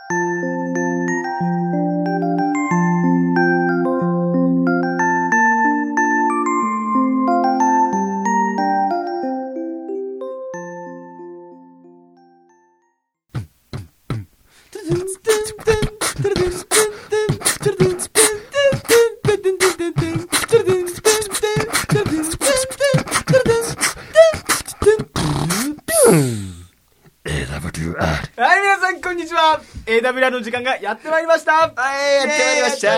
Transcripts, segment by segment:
はい、皆さんこんにちは。 AWR の時間がやってまいりました。 はい、やってまいりました。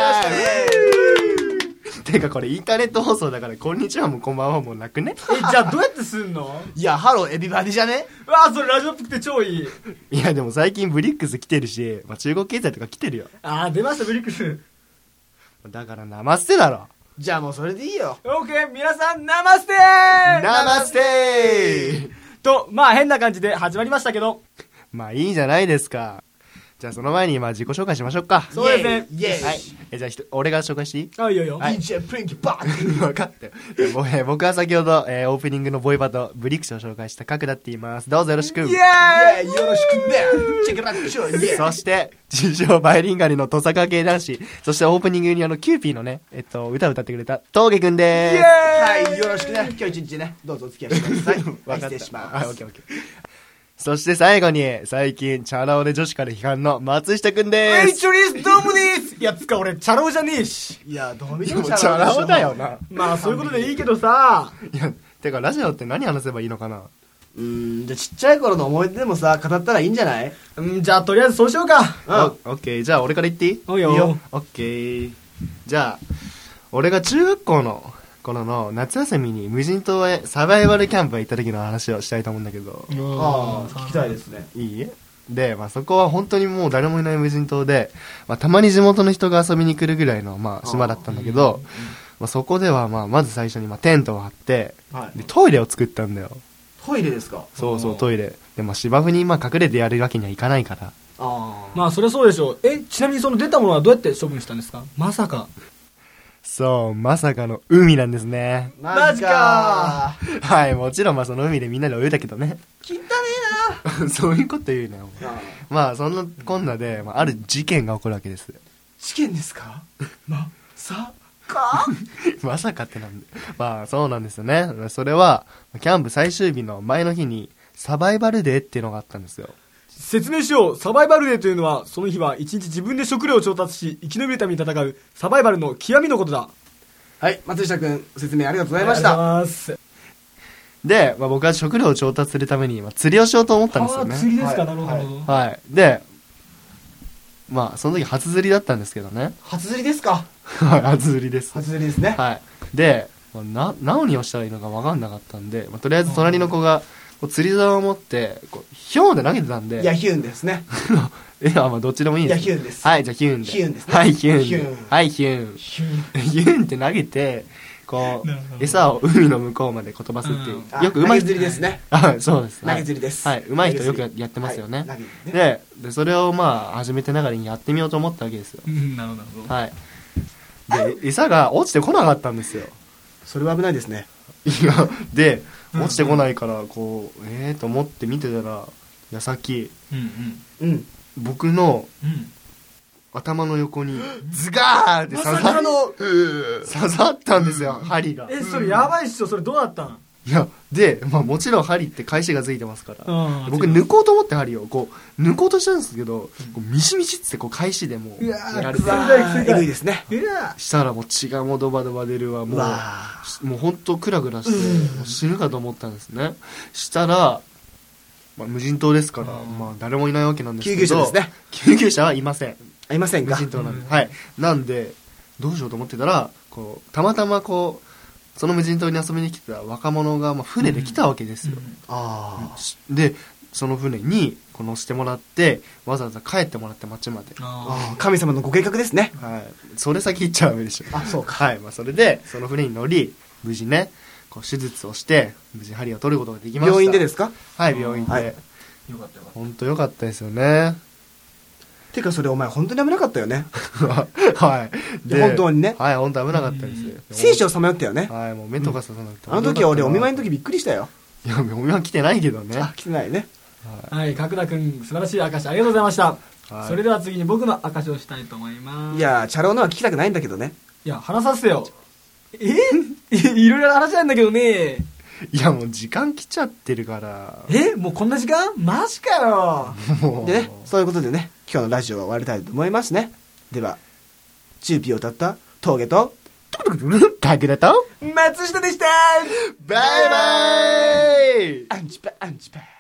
てかこれインターネット放送だからこんにちはもこんばんはもなくね。 じゃあどうやってすんの？ いや、ハローエビバディじゃね？ わあ、それラジオっぽくて超いい。 いやでも最近ブリックス来てるし、中国経済とか来てるよ。 あー、出ましたブリックス。 だからナマステだろ。 じゃあもうそれでいいよ。 オーケー、皆さんナマステー。 ナマステーと、まあ変な感じで始まりましたけど、 まあいいじゃないですか。じゃあその前に自己紹介しましょうか。 そうですね。 イエーイ。 はい。じゃあ俺が紹介していい？ あ、いいよいいよ。 はい DJ プリンキーバッ分かったよ。僕は先ほど、オープニングのボイパとブリックスを紹介した角田って言います。どうぞよろしく。 イエーイ。 イエーイ、よろしくね。チェックラックショー、イエーイ。 そして自称バイリンガルのトサカ系男子、そしてオープニングにキューピーのね、歌を歌ってくれた峠くんでーす。 はい、よろしくね。今日一日ね、どうぞお付き合いしてください。 分かった。 失礼します。 はい、オッケーオッケー。そして最後に最近チャラ男で女子から批判の松下くんでーす。 チョリスどうもです。いや、つか俺チャラ男じゃねえし。 いや、どう見でてももチャラ男だよな。 まあそういうことでいいけどさ。 いや、てかラジオって何話せばいいのかな。 じゃあちっちゃい頃の思い出でもさ、語ったらいいんじゃない？ じゃあとりあえずそうしようか。 オッケー。じゃあ俺から言っていい？ おいよ。 いいよオッケー。じゃあ俺が中学校の頃の夏休みに無人島へサバイバルキャンプへ行った時の話をしたいと思うんだけど。 ああ、聞きたいですね。 いい？で、そこは本当にもう誰もいない無人島で、たまに地元の人が遊びに来るぐらいの、島だったんだけど、そこではまず最初にテントを張って、 はいでトイレを作ったんだよ。 トイレですか？ そうそう、トイレで、芝生に隠れてやるわけにはいかないから。 あまあそりゃそうでしょう。ちなみにその出たものはどうやって処分したんですか？まさか。 そう、まさかの海なんですね。 マジかはい、もちろんその海でみんなで泳いだけどね。 ー。汚ねえな。 そういうこと言うなよ。 あそんなこんなで、ある事件が起こるわけです。 試験ですか？まさかまさかってなんで。そうなんですよね。それは、キャンプ最終日の前の日に、サバイバルデーっていうのがあったんですよ。 説明しよう。サバイバルデーというのは、その日は一日自分で食料を調達し生き延びるために戦うサバイバルの極みのことだ。 はい、松下くん、説明ありがとうございましありがとうた。 ございます。 で、僕は食料を調達するために、釣りをしようと思ったんですよね。 釣りですか？ はいなるほど。 はい。で、その時初釣りだったんですけどね。 初釣りですか？ はい、初釣りです。 初釣りですね。 はい。で、何をしたらいいのか分かんなかったんで、とりあえず隣の子が、釣り竿を持って、ヒョーンで投げてたんで。 ヤヒュンですね。 どっちでもいいです。 ヤヒュンです。 はい、じゃあヒューンで。 ヒューンですね。 はい、ヒューンで。 ヒューンはい、ヒューン。ヒューンって投げて、餌を海の向こうまで飛ばすっていう。よく投げうまい釣りですね。 そうです。 投げ釣りです。 はい、うまい人よくやってますよね。 はい投げ釣りね。 で、それを初めてながらにやってみようと思ったわけですよ。 なるほど。 はい。で、餌が落ちてこなかったんですよ。 それは危ないですね。 いや、で、落ちてこないから、と思って見てたら、矢先、 うん。 僕の頭の横に、ズガーって刺さったんですよ、針が。 それやばいっしょ。それどうだったん？ いや、で、もちろん針って返しがついてますから、僕抜抜こうと思って針を、抜こうとしたんですけど、ミシミシって返しでもう、やられて、 えぐいですね。 したらもう血がもうドバドバ出るわ、もうほんとクラクラして、もう死ぬかと思ったんですね。したら、無人島ですから、誰もいないわけなんですけど、 救急車ですね。 救急車はいません。 いませんか？ 無人島なんで、はい。なんで、どうしようと思ってたら、たまたまその無人島に遊びに来てた若者が船で来たわけですよ。で、その船に乗せてもらって、わざわざ帰ってもらって町まで。 神様のご計画ですね。 はい。それ先言っちゃダメでしょ。 そうか。 はい。それで、その船に乗り、無事ね、手術をして、無事針を取ることができました。 病院でですか？ はい、病院で。 はいよかったよ。 本当よかったですよね。 てかそれお前本当に危なかったよね。 はい。 本当にね。 はい、本当危なかったですよ。 生死をさまよったよね。 はい、もう目とかささなくて。 あの時は俺お見舞いの時びっくりしたよ。 いや、お見舞い来てないけどね。 来てないね。 はい、角田くん素晴らしい証ありがとうございました。 はい、 それでは次に僕の証をしたいと思います。 いや、チャローのは聞きたくないんだけどね。 いや、話させてよ。いろいろ話したいんだけどね。 いや、もう時間来ちゃってるから。 もうこんな時間？マジかよ。 でね、そういうことでね、今日のラジオは終わりたいと思いますね。では、チューピーを歌った峠と、 かくらと、 松下でした。 バイバイ。 アンチパアンチパ。